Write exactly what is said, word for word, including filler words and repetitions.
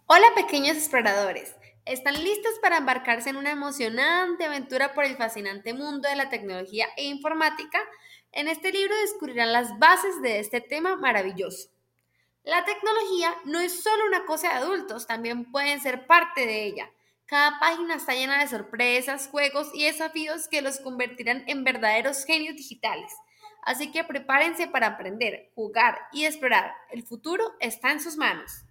Hola pequeños exploradores, ¿están listos para embarcarse en una emocionante aventura por el fascinante mundo de la tecnología e informática? En este libro descubrirán las bases de este tema maravilloso. La tecnología no es solo una cosa de adultos, también pueden ser parte de ella. Cada página está llena de sorpresas, juegos y desafíos que los convertirán en verdaderos genios digitales. Así que prepárense para aprender, jugar y explorar. El futuro está en sus manos.